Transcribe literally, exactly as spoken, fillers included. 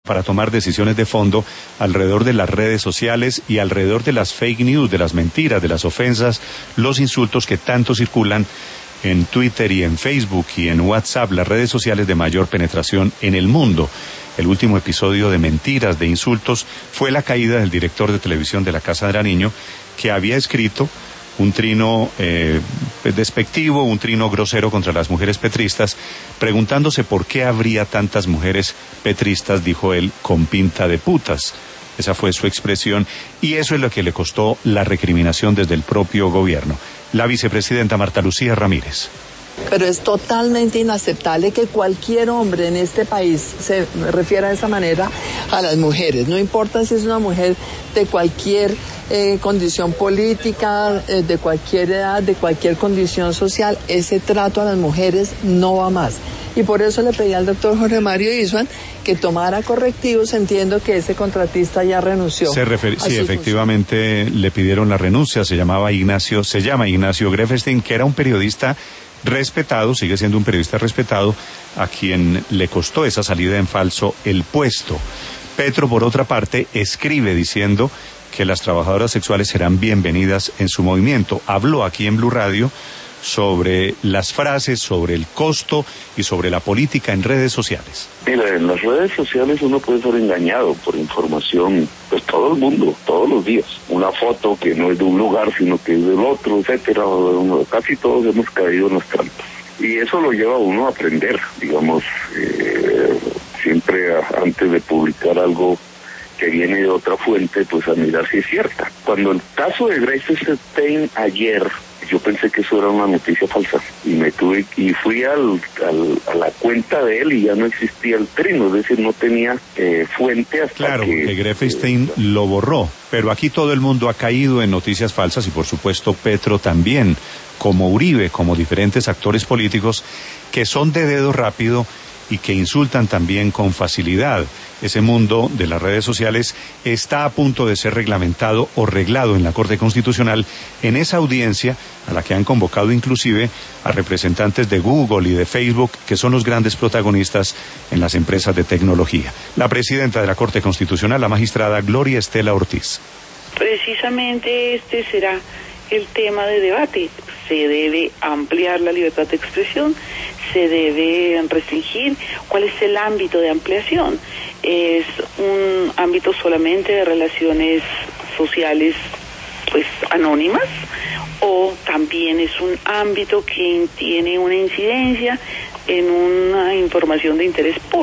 para tomar decisiones de fondo alrededor de las redes sociales y alrededor de las fake news, de las mentiras, de las ofensas, los insultos que tanto circulan en Twitter y en Facebook y en WhatsApp, las redes sociales de mayor penetración en el mundo. El último episodio de mentiras, de insultos, fue la caída del director de televisión de la Casa de Nariño, que había escrito un trino eh, despectivo, un trino grosero contra las mujeres petristas, preguntándose por qué habría tantas mujeres petristas, dijo él, con pinta de putas. Esa fue su expresión, y eso es lo que le costó la recriminación desde el propio gobierno. La vicepresidenta Marta Lucía Ramírez. Pero es totalmente inaceptable que cualquier hombre en este país se refiera de esa manera a las mujeres. No importa si es una mujer de cualquier eh, condición política, eh, de cualquier edad, de cualquier condición social, ese trato a las mujeres no va más. Y por eso le pedí al doctor Jorge Mario Isuan que tomara correctivos. Entiendo que ese contratista ya renunció. Se refer- sí, efectivamente función. Le pidieron la renuncia. Se llamaba Ignacio, se llama Ignacio Grefestein, que era un periodista respetado, sigue siendo un periodista respetado, a quien le costó esa salida en falso el puesto. Petro, por otra parte, escribe diciendo que las trabajadoras sexuales serán bienvenidas en su movimiento. Habló aquí en Blue Radio sobre las frases, sobre el costo y sobre la política en redes sociales. Mira, en las redes sociales uno puede ser engañado por información, pues todo el mundo, todos los días. Una foto que no es de un lugar, sino que es del otro, etcétera. Casi todos hemos caído en las trampas. Y eso lo lleva a uno a aprender, digamos, eh, siempre a, antes de publicar algo que viene de otra fuente, pues a mirar si es cierta. Cuando el caso de Grefestein ayer, yo pensé que eso era una noticia falsa y me tuve y fui al, al a la cuenta de él y ya no existía el trino, es decir, no tenía eh, fuente hasta claro, que... Claro, que Grefestein eh, lo borró, pero aquí todo el mundo ha caído en noticias falsas y por supuesto Petro también, como Uribe, como diferentes actores políticos que son de dedo rápido y que insultan también con facilidad. Ese mundo de las redes sociales está a punto de ser reglamentado o reglado en la Corte Constitucional en esa audiencia a la que han convocado inclusive a representantes de Google y de Facebook, que son los grandes protagonistas en las empresas de tecnología. La presidenta de la Corte Constitucional, la magistrada Gloria Estela Ortiz. Precisamente este será el tema de debate. Se debe ampliar la libertad de expresión, se debe restringir. ¿Cuál es el ámbito de ampliación? ¿Es un ámbito solamente de relaciones sociales, pues, anónimas? ¿O también es un ámbito que tiene una incidencia en una información de interés público?